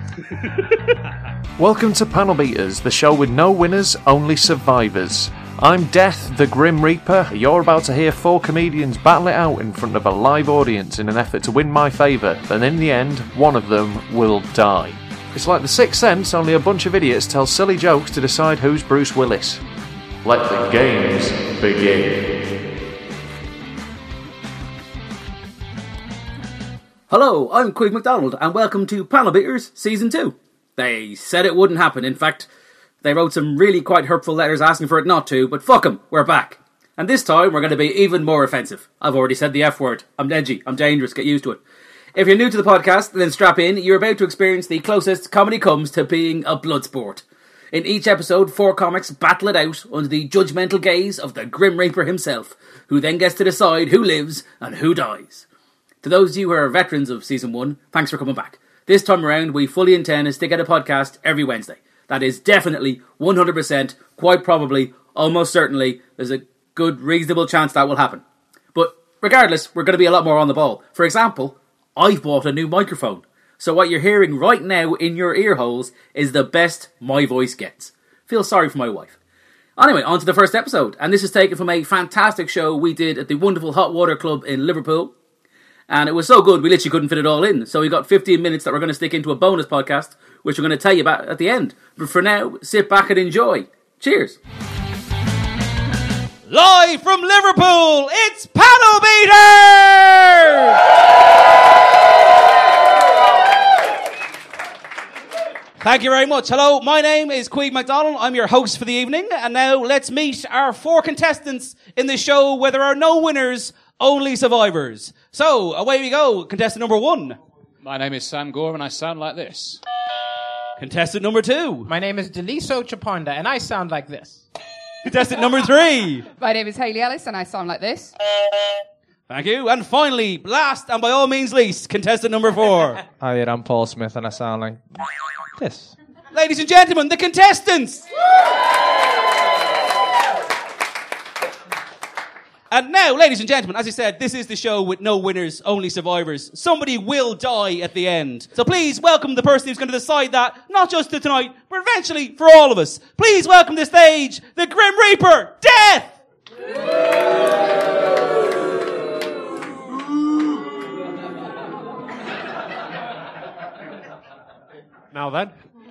Welcome to Panel Beaters, the show with no winners, only survivors. I'm Death, the Grim Reaper. You're about to hear 4 comedians battle it out in front of a live audience in an effort to win my favour, and in the end, one of them will die. It's like The Sixth Sense, only a bunch of idiots tell silly jokes to decide who's Bruce Willis. Let the games begin. Hello, I'm Quig MacDonald, and welcome to Panel Beaters Season 2. They said it wouldn't happen. In fact, they wrote some really quite hurtful letters asking for it not to, but fuck them, we're back. And this time, we're going to be even more offensive. I've already said the F word. I'm edgy, I'm dangerous, get used to it. If you're new to the podcast, then strap in. You're about to experience the closest comedy comes to being a blood sport. In each episode, 4 comics battle it out under the judgmental gaze of the Grim Reaper himself, who then gets to decide who lives and who dies. To those of you who are veterans of Season 1, thanks for coming back. This time around, we fully intend to stick out a podcast every Wednesday. That is definitely, 100%, quite probably, almost certainly, there's a good, reasonable chance that will happen. But regardless, we're going to be a lot more on the ball. For example, I've bought a new microphone. So what you're hearing right now in your ear holes is the best my voice gets. Feel sorry for my wife. Anyway, on to the first episode. And this is taken from a fantastic show we did at the wonderful Hot Water Club in Liverpool. And it was so good, we literally couldn't fit it all in. So we got 15 minutes that we're going to stick into a bonus podcast, which we're going to tell you about at the end. But for now, sit back and enjoy. Cheers. Live from Liverpool, it's Panel Beaters! Thank you very much. Hello, my name is Quig MacDonald. I'm your host for the evening. And now let's meet our 4 contestants in this show where there are no winners, only survivors. So, away we go. Contestant number 1. My name is Sam Gore and I sound like this. Contestant number 2. My name is Deliso Chaponda and I sound like this. Contestant number 3. My name is Hayley Ellis and I sound like this. Thank you. And finally, last and by all means least, contestant number 4. Hi, I'm Paul Smith and I sound like this. Ladies and gentlemen, the contestants! And now, ladies and gentlemen, as I said, this is the show with no winners, only survivors. Somebody will die at the end. So please welcome the person who's going to decide that, not just to tonight, but eventually for all of us. Please welcome to the stage, the Grim Reaper, Death! Now then.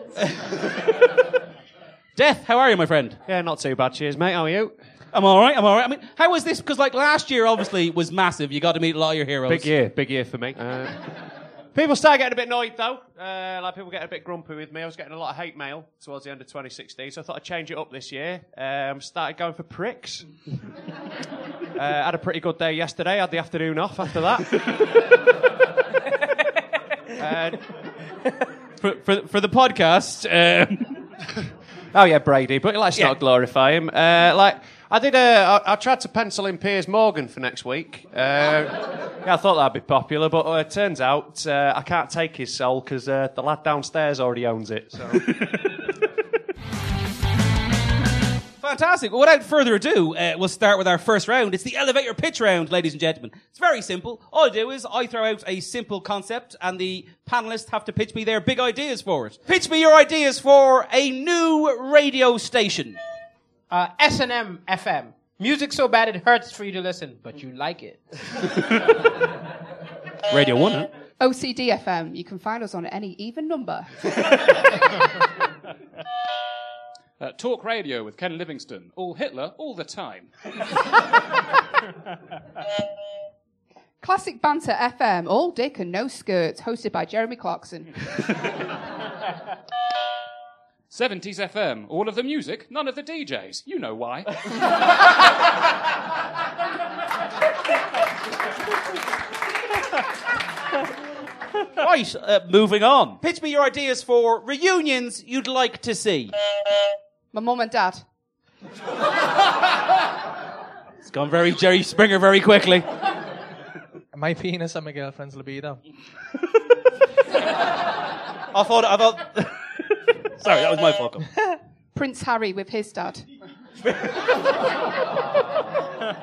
Death, how are you, my friend? Yeah, not too bad. Cheers, mate. How are you? I'm alright. I mean, how was this? Because, like, last year, obviously, was massive. You got to meet a lot of your heroes. Big year for me. People started getting a bit annoyed, though. People getting a bit grumpy with me. I was getting a lot of hate mail towards the end of 2016, so I thought I'd change it up this year. Started going for pricks. Had a pretty good day yesterday. Had the afternoon off after that. For the podcast... Oh, yeah, Brady, but let's not glorify him. I tried to pencil in Piers Morgan for next week. I thought that'd be popular, but it turns out I can't take his soul because the lad downstairs already owns it. So. Fantastic. Well, without further ado, we'll start with our first round. It's the elevator pitch round, ladies and gentlemen. It's very simple. All I do is I throw out a simple concept and the panelists have to pitch me their big ideas for it. Pitch me your ideas for a new radio station. S&M FM. Music so bad it hurts for you to listen, but you like it. Radio 1, huh? OCD FM. You can find us on any even number. Talk radio with Ken Livingstone. All Hitler, all the time. Classic Banter FM. All dick and no skirts. Hosted by Jeremy Clarkson. 70s FM. All of the music, none of the DJs. You know why. Right, moving on. Pitch me your ideas for reunions you'd like to see. My mum and dad. It's gone very Jerry Springer very quickly. My penis and my girlfriend's libido. I thought... Sorry, that was my fuck up. Prince Harry with his dad.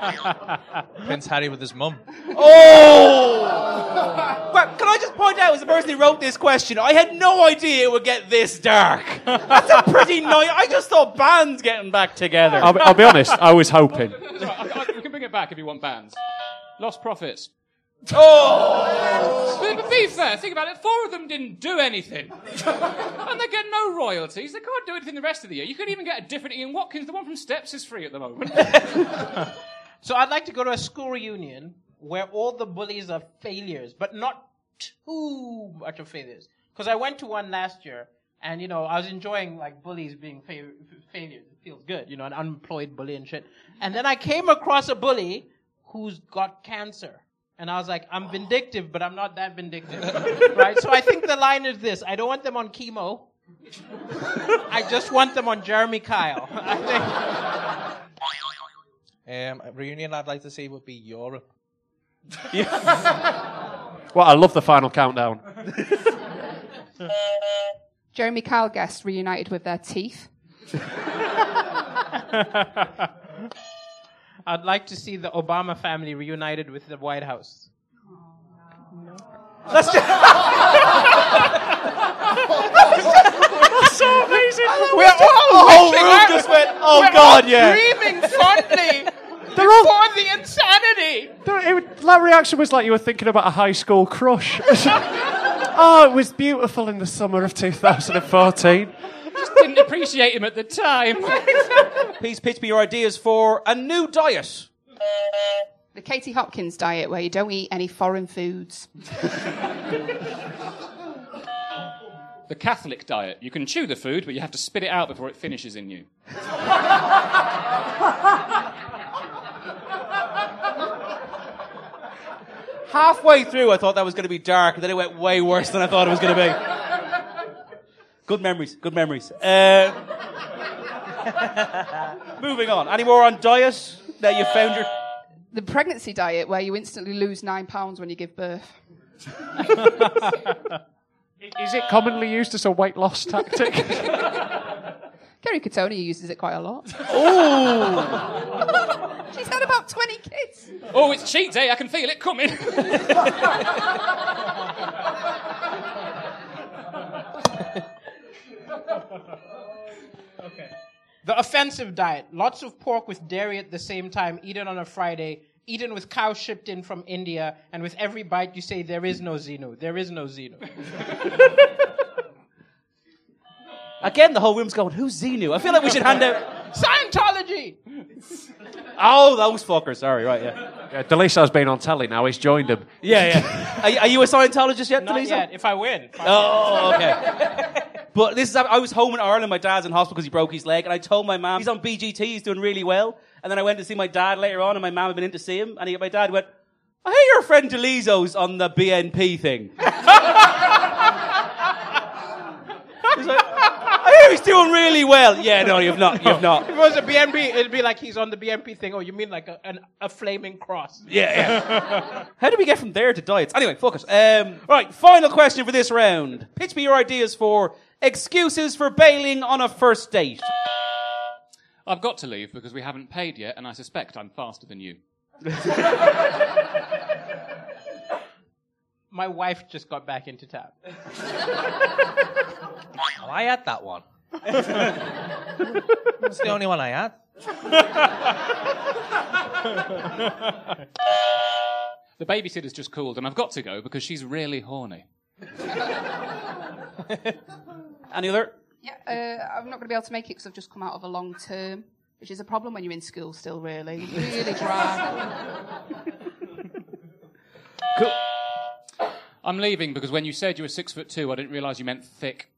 Prince Harry with his mum. Oh! Well, can I just point out, as a person person who wrote this question, I had no idea it would get this dark. That's a pretty nice... I just thought bands getting back together. I'll be honest, I was hoping. We can bring it back if you want bands. Lost Profits. Oh! But be fair, think about it. 4 of them didn't do anything. And they get no royalties. They can't do anything the rest of the year. You could even get a different Ian Watkins. The one from Steps is free at the moment. So I'd like to go to a school reunion where all the bullies are failures, but not too much of failures. Because I went to one last year, and, you know, I was enjoying, like, bullies being failures. It feels good, you know, an unemployed bully and shit. And then I came across a bully who's got cancer. And I was like, I'm vindictive, but I'm not that vindictive. Right? So I think the line is this. I don't want them on chemo. I just want them on Jeremy Kyle. A reunion I'd like to see would be Europe. Well, I love the final countdown. Jeremy Kyle guests reunited with their teeth. I'd like to see the Obama family reunited with the White House. That's so amazing. We're all The whole room just went, oh God, yeah. Screaming fondly before the insanity. That reaction was like you were thinking about a high school crush. Oh, it was beautiful in the summer of 2014. Just didn't appreciate him at the time. Please pitch me your ideas for a new diet. The Katie Hopkins diet, where you don't eat any foreign foods. The Catholic diet. You can chew the food, but you have to spit it out before it finishes in you. Halfway through, I thought that was going to be dark, and then it went way worse than I thought it was going to be. Good memories, good memories. Moving on. Any more on diet? Now you found your... The pregnancy diet, where you instantly lose 9 pounds when you give birth. Is it commonly used as a weight loss tactic? Kerry Katona uses it quite a lot. Oh! She's had about 20 kids. Oh, it's cheat day. I can feel it coming. Okay. The offensive diet. Lots of pork with dairy at the same time, eaten on a Friday, eaten with cows shipped in from India, and with every bite you say, there is no Xenu. There is no Xenu. Again, the whole room's going, who's Xenu? I feel like we should hand out... Scientology! Oh, those fuckers. Sorry, right, yeah. Yeah, Deliso's been on telly now. He's joined him. Yeah. Are you a Scientologist yet, Not Deliso? yet, if I win. Oh, okay. But this is... I was home in Ireland. My dad's in hospital because he broke his leg. And I told my mum, he's on BGT. He's doing really well. And then I went to see my dad later on, and my mum had been in to see him. And my dad went, I hear your friend Deliso's on the BNP thing. He's like, I hear he's doing really well. Yeah, no, you've not. If it was a BNP, it'd be like he's on the BNP thing. Oh, you mean like a flaming cross? Yeah. How did we get from there to diets? Anyway, fuck it. Right, final question for this round. Pitch me your ideas for excuses for bailing on a first date. I've got to leave because we haven't paid yet, and I suspect I'm faster than you. My wife just got back into town. Well, I had that one. It's the only one I had. The babysitter's just called, and I've got to go because she's really horny. Any other? Yeah, I'm not going to be able to make it because I've just come out of a long term, which is a problem when you're in school still, really. Really dry. Cool. I'm leaving because when you said you were 6'2", I didn't realise you meant thick.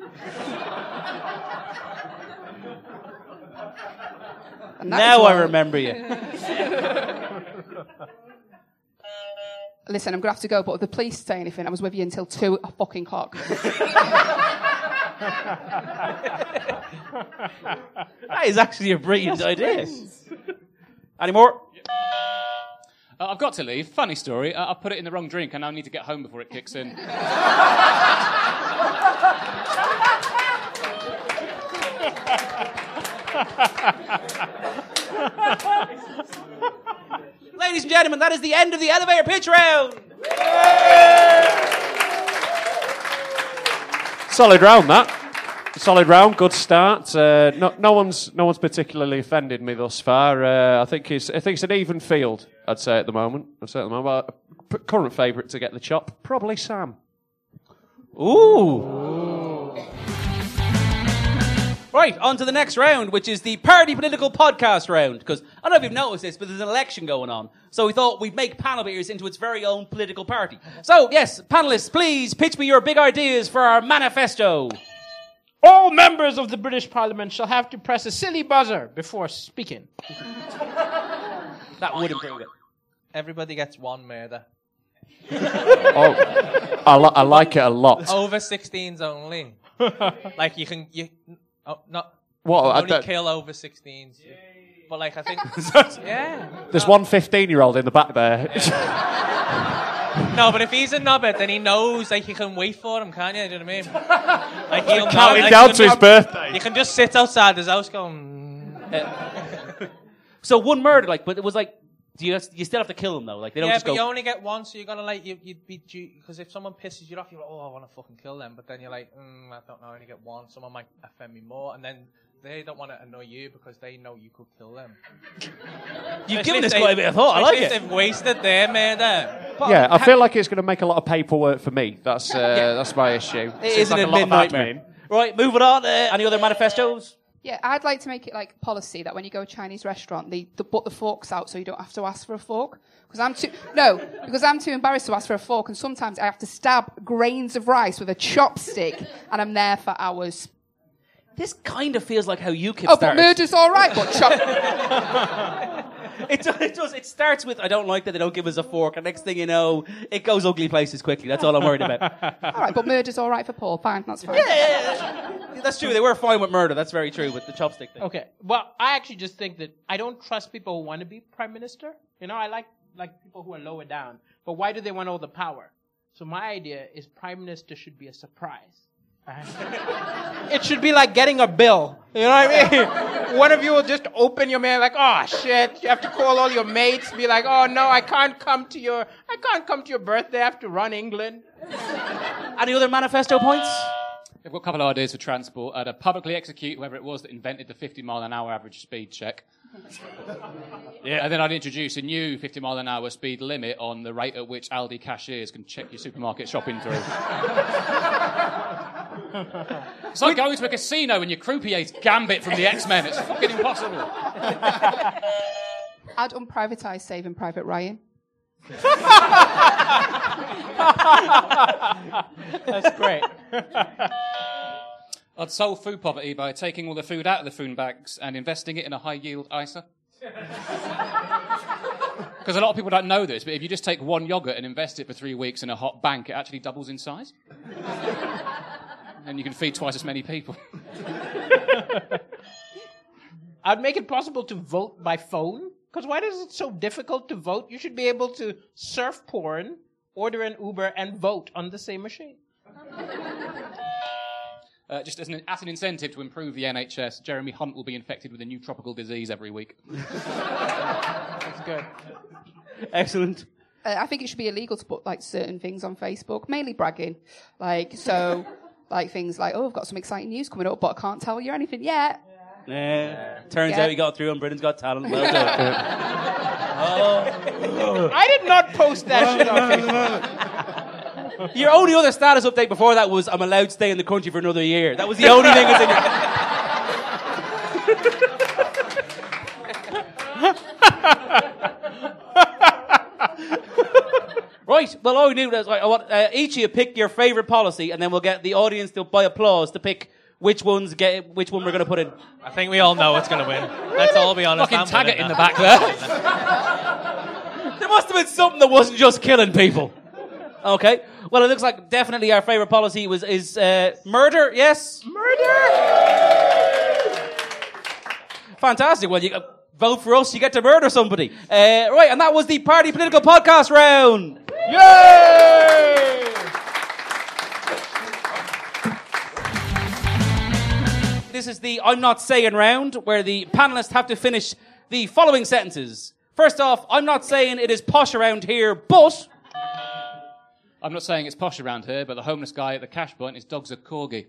Now I remember you. Listen, I'm going to have to go, but if the police say anything, I was with you until 2 o'clock. That is actually a brilliant idea. Any more? I've got to leave. Funny story. I've put it in the wrong drink and I need to get home before it kicks in. Ladies and gentlemen, that is the end of the elevator pitch round. Solid round, that. Solid round, good start. No one's particularly offended me thus far. I think it's an even field. I'd say at the moment. Current favourite to get the chop, probably Sam. Ooh. Right, on to the next round, which is the Party Political Podcast round. Because I don't know if you've noticed this, but there's an election going on. So we thought we'd make Panel Beaters into its very own political party. So, yes, panellists, please pitch me your big ideas for our manifesto. All members of the British Parliament shall have to press a silly buzzer before speaking. That would improve it. Everybody gets one murder. I like it a lot. Over 16s only. Like not. What? Only kill over 16s. But like I think. Yeah. There's one 15-year-old in the back there. No, but if he's a knobhead, then he knows like you can wait for him, can't you? Do you know what I mean? Like he'll Count him like, down to his birthday. You can just sit outside his house going. So one murder, but it was like. You still have to kill them though, like they don't just go. Yeah, but you only get one, so you're gonna like you'd be because if someone pisses you off, you're like, oh, I want to fucking kill them, but then you're like, I don't know, I only get one. Someone might offend me more, and then they don't want to annoy you because they know you could kill them. You've given this quite a bit of thought. I like it. They've wasted their murder. Yeah, I feel like it's going to make a lot of paperwork for me. That's my issue. It is an admin nightmare. Right, moving on. Any other manifestos? Yeah, I'd like to make it like policy that when you go to a Chinese restaurant, they put the forks out so you don't have to ask for a fork. Because I'm too embarrassed to ask for a fork, and sometimes I have to stab grains of rice with a chopstick, and I'm there for hours. This kind of feels like how UKIP started. But murder's all right, but It does. It starts with, I don't like that they don't give us a fork, and next thing you know, it goes ugly places quickly. That's all I'm worried about. All right, but murder's all right for Paul. Fine, that's fine. Yeah, that's true. They were fine with murder. That's very true with the chopstick thing. Okay, well, I actually just think that I don't trust people who want to be prime minister. You know, I like people who are lower down. But why do they want all the power? So my idea is prime minister should be a surprise. It should be like getting a bill. You know what I mean? One of you will just open your mail like, oh shit, you have to call all your mates, be like, oh no, I can't come to your birthday, I have to run England. Any other manifesto points? I've got a couple of ideas for transport. I'd publicly execute whoever it was that invented the 50-mile-an-hour average speed check. Yeah. And then I'd introduce a new 50-mile-an-hour speed limit on the rate at which Aldi cashiers can check your supermarket shopping through. It's like going to a casino and your croupier's Gambit from the X-Men. It's fucking impossible. I'd unprivatise Saving Private Ryan. That's great. I'd solve food poverty by taking all the food out of the food bags and investing it in a high-yield ISA. Because a lot of people don't know this, but if you just take one yogurt and invest it for 3 weeks in a hot bank, it actually doubles in size. And you can feed twice as many people. I'd make it possible to vote by phone. Because why is it so difficult to vote? You should be able to surf porn, order an Uber, and vote on the same machine. Just as an incentive to improve the NHS, Jeremy Hunt will be infected with a new tropical disease every week. That's good. Excellent. I think it should be illegal to put like certain things on Facebook, mainly bragging. Like things like, oh, I've got some exciting news coming up, but I can't tell you anything yet. Turns out he got through on Britain's Got Talent. Well done. I did not post that shit on Facebook. Your only other status update before that was, I'm allowed to stay in the country for another year. That was the only thing that's in your... Right, well, all we knew was, I want each of you pick your favourite policy, and then we'll get the audience to, by applause, to pick which one we're going to put in. I think we all know what's going to win. Let's all be honest. Fucking Taggart in the back there. There must have been something that wasn't just killing people. Okay. Well, it looks like definitely our favourite policy is murder. Yes? Murder! Fantastic. Well, you vote for us, you get to murder somebody. Right, and that was the Party Political Podcast round. Yay! This is the I'm Not Saying round, where the panellists have to finish the following sentences. First off, I'm not saying it is posh around here, but... I'm not saying it's posh around here, but the homeless guy at the cash point, his dog's a corgi.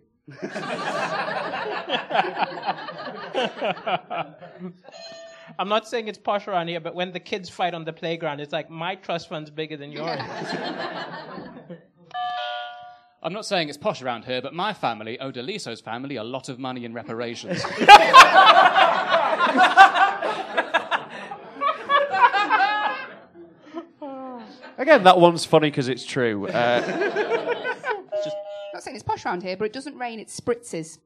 I'm not saying it's posh around here, but when the kids fight on the playground, it's like, my trust fund's bigger than yours. I'm not saying it's posh around here, but my family owed Eliso's family a lot of money in reparations. Again, that one's funny because it's true. I'm not saying it's posh around here, but it doesn't rain, it spritzes.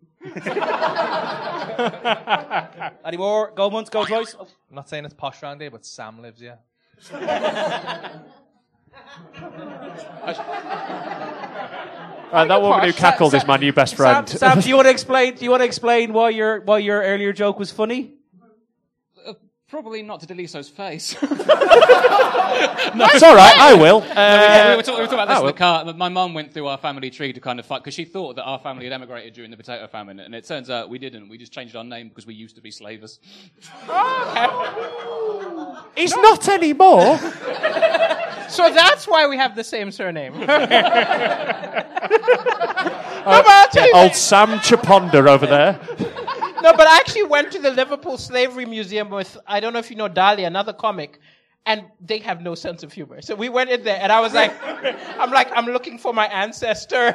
Any more? Go once, go twice. I'm not saying it's posh around here, but Sam lives here. That woman who cackled is my new best friend. Sam, do you want to explain why your earlier joke was funny? Probably not to Deliso's face. That's all right, I will. We were talking about this in the car. My mum went through our family tree to kind of fight, because she thought that our family had emigrated during the potato famine, and it turns out we didn't. We just changed our name because we used to be slavers. He's not anymore. So that's why we have the same surname. Old Sam Chaponda over there. No, but I actually went to the Liverpool Slavery Museum with, I don't know if you know Dali, another comic, and they have no sense of humor. So we went in there, and I was like, I'm looking for my ancestors.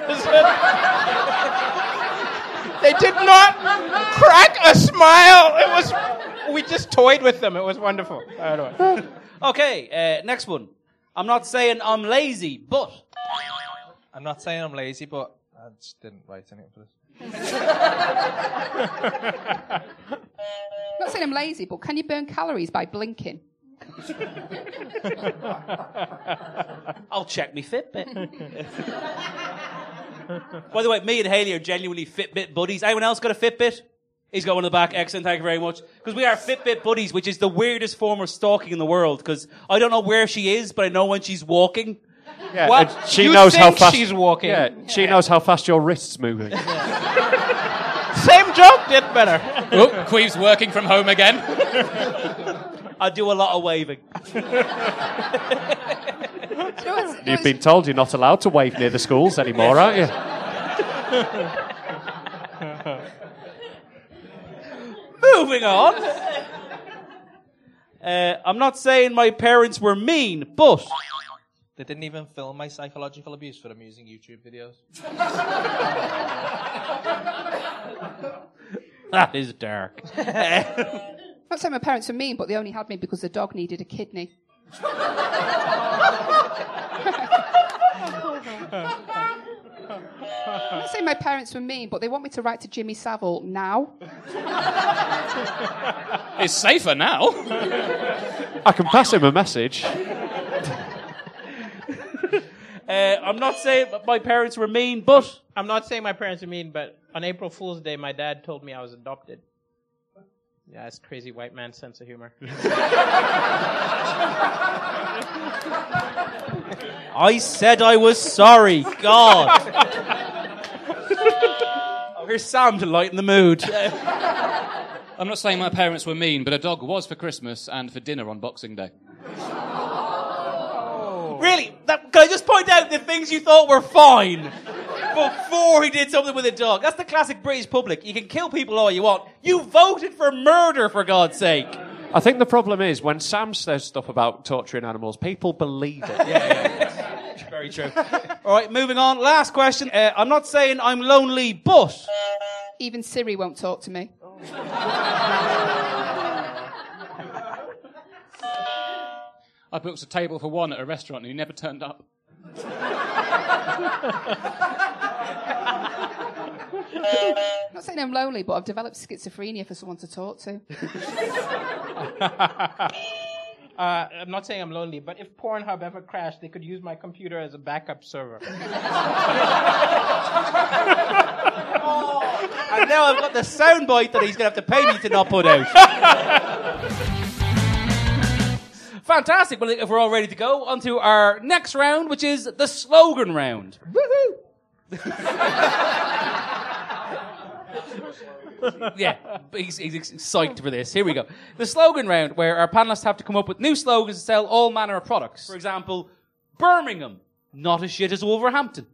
They did not crack a smile. We just toyed with them. It was wonderful. I don't know. Okay, next one. I'm not saying I'm lazy, but... I'm not saying I'm lazy, but I just didn't write anything for this. I'm not saying I'm lazy, but can you burn calories by blinking? I'll check me Fitbit. By the way, me and Haley are genuinely Fitbit buddies. Anyone else got a Fitbit? He's got one in the back. Excellent, thank you very much. Because we are Fitbit buddies, which is the weirdest form of stalking in the world. Because I don't know where she is, but I know when she's walking. Yeah, What? and she You knows how think fast she's walking? Yeah, she knows how fast your wrist's moving. Same joke, did better. Oh, Queeve's working from home again. I do a lot of waving. You've been told you're not allowed to wave near the schools anymore, aren't you? Moving on. I'm not saying my parents were mean, but... They didn't even film my psychological abuse for amusing YouTube videos. That is dark. I'm not saying my parents were mean, but they only had me because the dog needed a kidney. I'm not saying my parents were mean, but they want me to write to Jimmy Savile now. It's safer now. I can pass him a message. I'm not saying my parents were mean, but... I'm not saying my parents are mean, but on April Fool's Day, my dad told me I was adopted. Yeah, it's crazy white man's sense of humor. I said I was sorry. God. Oh, here's Sam to lighten the mood. I'm not saying my parents were mean, but a dog was for Christmas and for dinner on Boxing Day. Really? Can I just point out the things you thought were fine before he did something with a dog? That's the classic British public. You can kill people all you want. You voted for murder, for God's sake. I think the problem is when Sam says stuff about torturing animals, people believe it. Yeah. Very true. All right, moving on. Last question. I'm not saying I'm lonely, but... Even Siri won't talk to me. I booked a table for one at a restaurant and he never turned up. I'm not saying I'm lonely, but I've developed schizophrenia for someone to talk to. I'm not saying I'm lonely, but if Pornhub ever crashed, they could use my computer as a backup server. And now I've got the soundbite that he's going to have to pay me to not put out. Fantastic. Well, if we're all ready to go, on to our next round, which is the slogan round. Woohoo! Yeah, he's psyched for this. Here we go. The slogan round, where our panelists have to come up with new slogans to sell all manner of products. For example, Birmingham, Not as shit as Wolverhampton.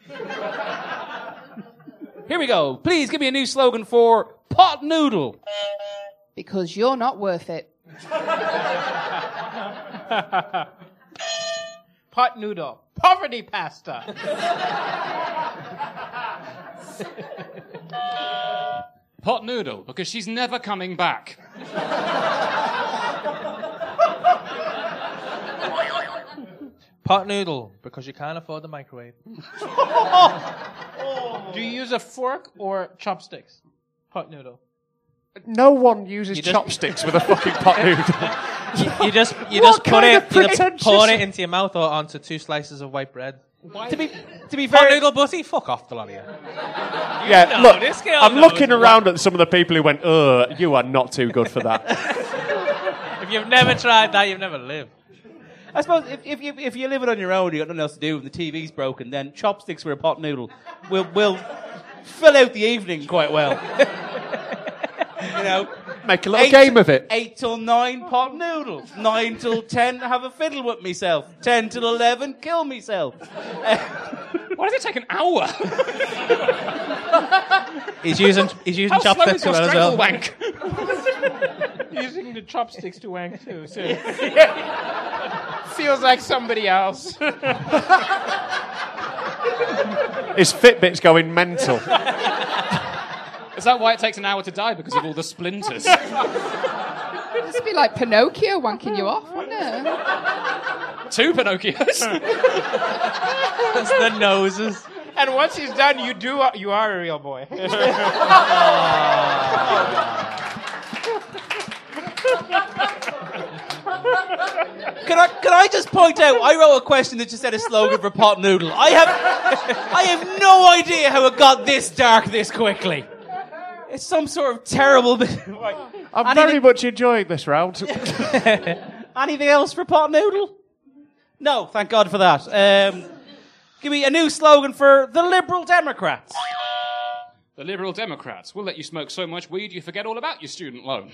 Here we go. Please give me a new slogan for pot noodle. Because you're not worth it. Pot noodle. Poverty pasta. Pot noodle, because she's never coming back. Pot noodle, because you can't afford the microwave. Do you use a fork or chopsticks? Pot noodle. No one uses chopsticks with a fucking pot noodle. You just What put kind it, of pretentious- pour it into your mouth or onto 2 slices of white bread. To be Pot fair, noodle butty? Fuck off, the lot of you. Yeah, look, this girl I'm knows. looking around at some of the people who went, you are not too good for that. If you've never tried that, you've never lived. I suppose if you live it on your own, you got nothing else to do, and the TV's broken, then chopsticks for a pot noodle will fill out the evening quite well. You know, Make a little game of it. 8 till 9, pot noodle. 9 till 10, have a fiddle with myself. 10 till 11, kill myself. Why does it take an hour? He's using How slow chopsticks is your as strangle well. wank? Using the chopsticks to wank too. So feels like somebody else. His Fitbit's going mental. Is that why it takes an hour to die? Because of all the splinters? It'd be like Pinocchio wanking you off, wouldn't it? 2 Pinocchios? That's the noses. And once he's done, you are a real boy. Can I just point out, I wrote a question that just said a slogan for pot noodle. I have no idea how it got this dark this quickly. It's some sort of terrible bit. I'm very much enjoying this round. Anything else for pot noodle? No, thank God for that. Give me a new slogan for the Liberal Democrats. The Liberal Democrats will let you smoke so much weed you forget all about your student loan.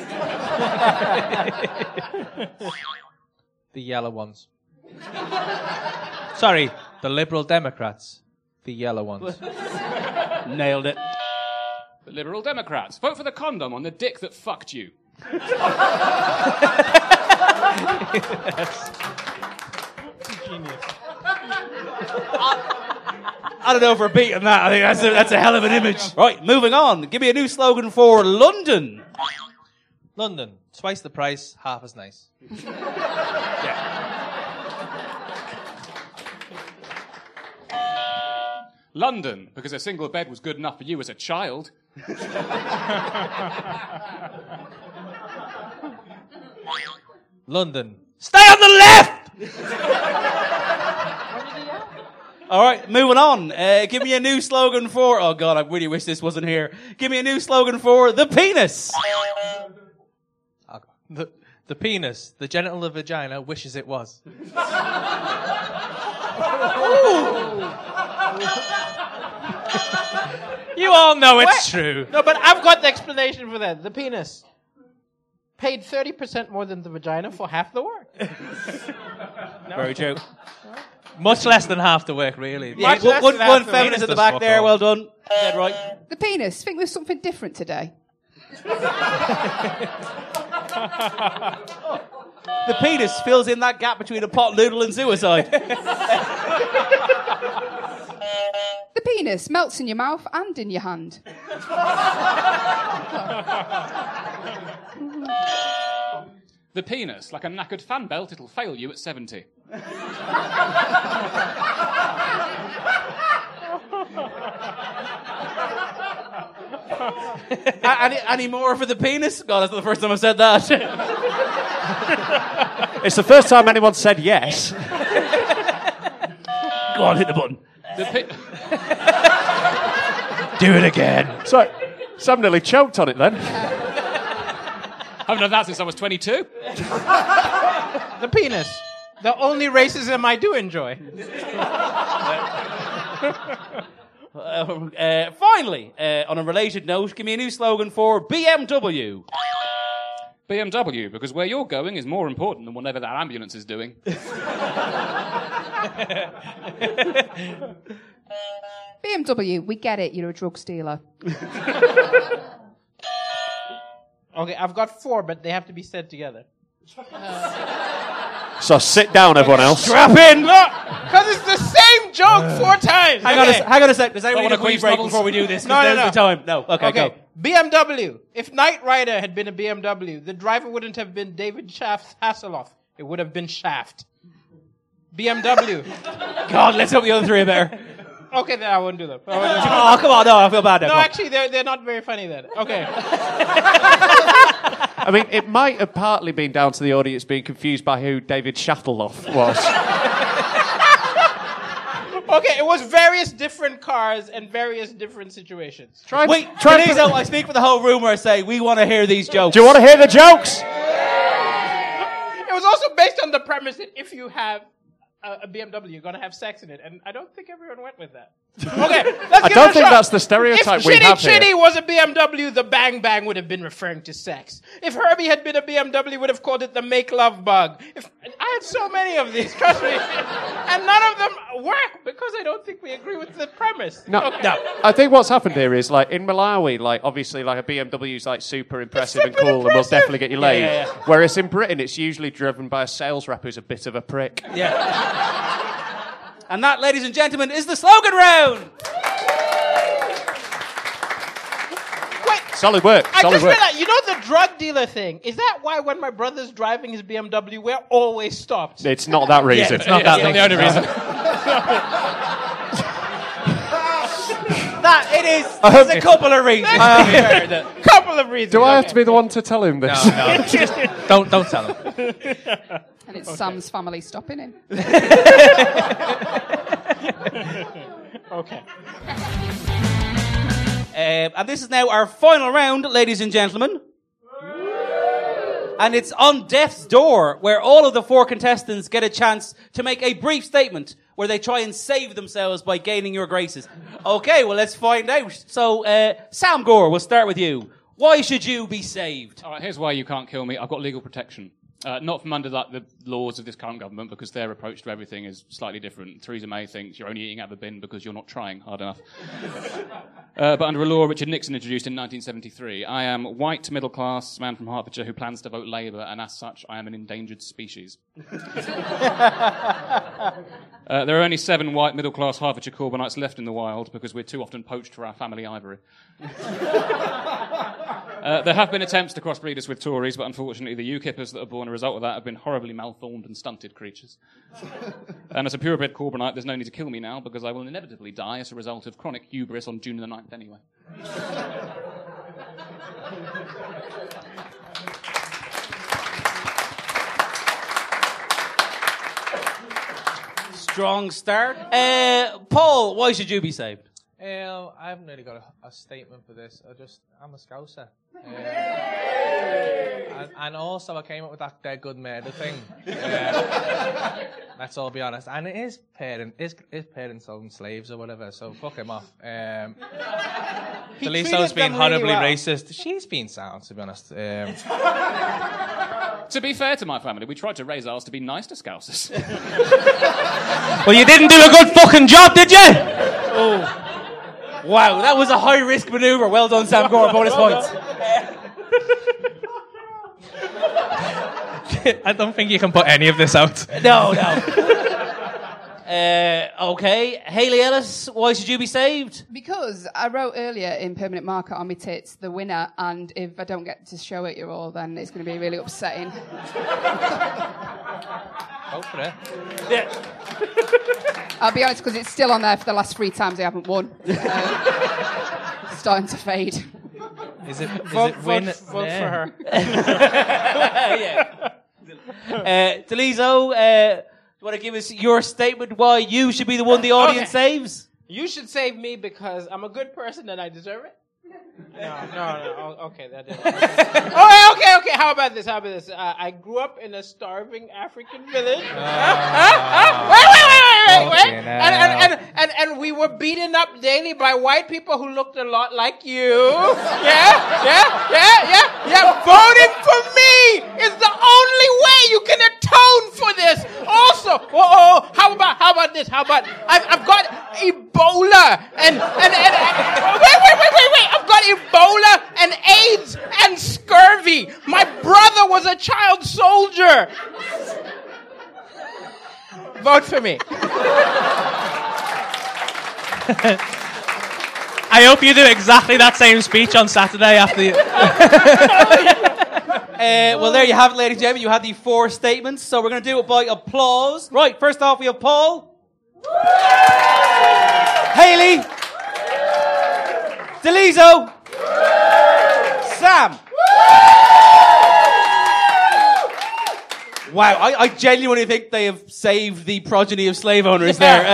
The yellow ones. Sorry, the Liberal Democrats. The yellow ones. Nailed it. The Liberal Democrats. Vote for the condom on the dick that fucked you. I don't know if we're beating that. I think that's a hell of an image. Right, moving on. Give me a new slogan for London. London. Twice the price, half as nice. London, because a single bed was good enough for you as a child. London. Stay on the left! All right, moving on. Give me a new slogan for... Oh, God, I really wish this wasn't here. Give me a new slogan for the penis. The penis, the genital of the vagina, wishes it was. You all know it's true. No, but I've got the explanation for that. The penis paid 30% more than the vagina for half the work. Very true. Much less than half the work, really. Yeah, one feminist at the back there. Well done. Dead right. The penis. Think there's something different today. The penis fills in that gap between a pot noodle and suicide. The penis melts in your mouth and in your hand. The penis, like a knackered fan belt, it'll fail you at 70. Any more for the penis? God, that's not the first time I've said that. It's the first time anyone said yes. Go on, hit the button. Do it again. So, Sam nearly choked on it then. Haven't done that since I was 22. The penis. The only racism I do enjoy. Finally, on a related note, give me a new slogan for BMW. BMW, because where you're going is more important than whatever that ambulance is doing. BMW, we get it. You're a drug stealer. Okay, I've got 4, but they have to be said together. So sit down, everyone else. Strap in! Because it's the same joke 4 times. Hang on a sec. Does anyone want need a a wee Queen's break novels? before we do this? 'Cause No, there's no. the time. No. Okay, go. BMW. If Knight Rider had been a BMW, the driver wouldn't have been David Hasselhoff. It would have been Shaft. BMW. God, let's hope the other 3 are better. Okay, then I won't do them. Oh, come on. No, I feel bad now. No, Come on. actually, they're not very funny then. Okay. I mean, it might have partly been down to the audience being confused by who David Shaffeloff was. Okay, it was various different cars and various different situations. Wait, Denise, I speak for the whole room where I say, we want to hear these jokes. Do you want to hear the jokes? It was also based on the premise that if you have a BMW, you're going to have sex in it. And I don't think everyone went with that. Okay, I don't think that's the stereotype if we have here. Chitty was a BMW, the Bang Bang would have been referring to sex. If Herbie had been a BMW, would have called it the Make Love Bug. I had so many of these, trust me. And none of them work because I don't think we agree with the premise. No, Okay. no. I think what's happened here is, like, in Malawi, like, obviously, like, a BMW is, like, super impressive and cool and will definitely get you laid. yeah. Whereas in Britain, it's usually driven by a sales rep who's a bit of a prick. Yeah. And that, ladies and gentlemen, is the slogan round. Wait, Solid work. I Solid just work. realized, you know the drug dealer thing? Is that why when my brother's driving his BMW, we're always stopped? It's not that reason. It's not the only reason. That it is. There's a couple of reasons. Couple of reasons. Do I have to be the one to tell him this? No. don't tell him. And it's Sam's family stopping him. Okay. And this is now our final round, ladies and gentlemen. And it's on death's door, where all of the 4 contestants get a chance to make a brief statement where they try and save themselves by gaining your graces. Okay, well, let's find out. So, Sam Gore, we'll start with you. Why should you be saved? All right, here's why you can't kill me. I've got legal protection. Not from under like the laws of this current government, because their approach to everything is slightly different. Theresa May thinks you're only eating out of a bin because you're not trying hard enough. But under a law Richard Nixon introduced in 1973, I am white, middle-class man from Hertfordshire who plans to vote Labour, and as such, I am an endangered species. There are only 7 white, middle-class Hertfordshire Corbynites left in the wild because we're too often poached for our family ivory. There have been attempts to crossbreed us with Tories, but unfortunately the UKIPers that are born as a result of that have been horribly malformed and stunted creatures. And as a purebred Corbynite, there's no need to kill me now, because I will inevitably die as a result of chronic hubris on June the 9th anyway. Strong start. Paul, why should you be saved? I haven't really got a statement for this. I'm a Scouser. And also I came up with that dead good murder thing. Let's all be honest. And it is parents own slaves or whatever, so fuck him off. Deliso's been horribly racist. She's been sound, to be honest. To be fair to my family, we tried to raise ours to be nice to Scousers. Well, you didn't do a good fucking job, did you? Oh. Wow, that was a high-risk manoeuvre. Well done, Sam Gore. Bonus points. I don't think you can put any of this out. No. Okay. Hayley Ellis, why should you be saved? Because I wrote earlier in Permanent Marker on my tits, the winner, and if I don't get to show it you all, then it's going to be really upsetting. Go for it. Yeah. I'll be honest, because it's still on there for the last 3 times I haven't won. It's starting to fade. Is it Vote for her. Yeah. Deliso, you want to give us your statement why you should be the one the audience saves? You should save me because I'm a good person and I deserve it. No. Okay, that didn't. Okay. How about this? I grew up in a starving African village. Wait. And we were beaten up daily by white people who looked a lot like you. Yeah. Voting for me is the only way you can atone for this. Also, how about this? How about I've got Ebola and wait. I've got Ebola and AIDS and scurvy. My brother was a child soldier. Vote for me. I hope you do exactly that same speech on Saturday after you. Well, there you have it, ladies and gentlemen. You had the 4 statements, so we're going to do it by applause. Right, first off, we have Paul. Hayley. Delizo. Sam. Wow, I genuinely think they have saved the progeny of slave owners there.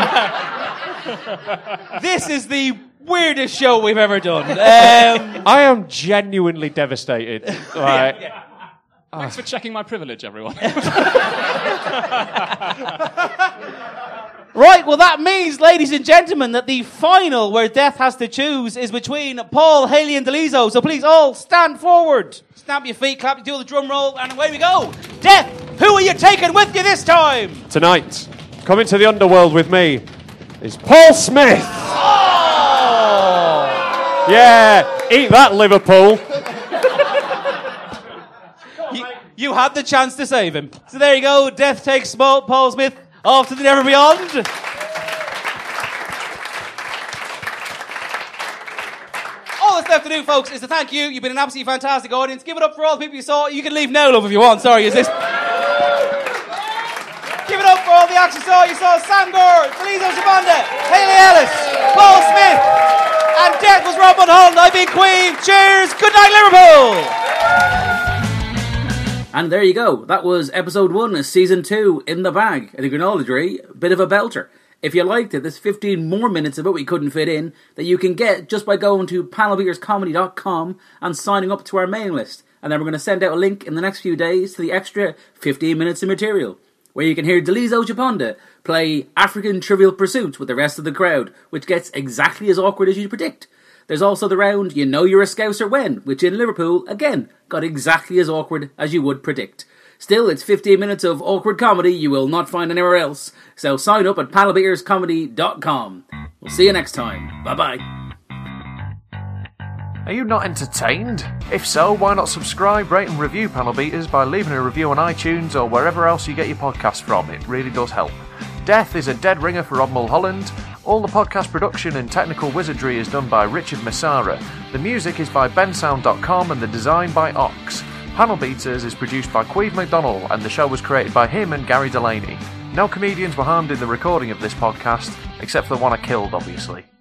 This is the weirdest show we've ever done. I am genuinely devastated. Like, Thanks for checking my privilege, everyone. Right, well that means, ladies and gentlemen, that the final where Death has to choose is between Paul, Hayley and Delizo. So please all stand forward. Stamp your feet, clap, do the drum roll, and away we go. Death, who are you taking with you this time? tonight, coming to the underworld with me is Paul Smith. Oh! Yeah, eat that, Liverpool. You had the chance to save him. So there you go. Death takes Paul Smith off to the Never Beyond. All that's left to do, folks, is to thank you. You've been an absolutely fantastic audience. Give it up for all the people you saw. You can leave now, love, if you want. Sorry, is this... Give it up for all the acts you saw. You saw Sam Gore, Delizo Shabanda, Hayley Ellis, Paul Smith, and Death was Rob Mulholland. I've been Queen. Cheers. Good night, Liverpool. And there you go. That was episode 1 of season 2 in the bag. I think we can all agree, a bit of a belter. If you liked it, there's 15 more minutes of it we couldn't fit in that you can get just by going to panelbeaterscomedy.com and signing up to our mailing list. And then we're going to send out a link in the next few days to the extra 15 minutes of material, where you can hear Delizo Chaponda play African Trivial Pursuit with the rest of the crowd, which gets exactly as awkward as you'd predict. There's also the round You Know You're a Scouser When, which in Liverpool, again, got exactly as awkward as you would predict. Still, it's 15 minutes of awkward comedy you will not find anywhere else, so sign up at panelbeaterscomedy.com. We'll see you next time. Bye-bye. Are you not entertained? If so, why not subscribe, rate and review Panel Beaters by leaving a review on iTunes or wherever else you get your podcasts from. It really does help. Death is a dead ringer for Rob Mulholland. All the podcast production and technical wizardry is done by Richard Massara. The music is by bensound.com and the design by Ox. Panel Beaters is produced by Queeve McDonnell and the show was created by him and Gary Delaney. No comedians were harmed in the recording of this podcast, except for the one I killed, obviously.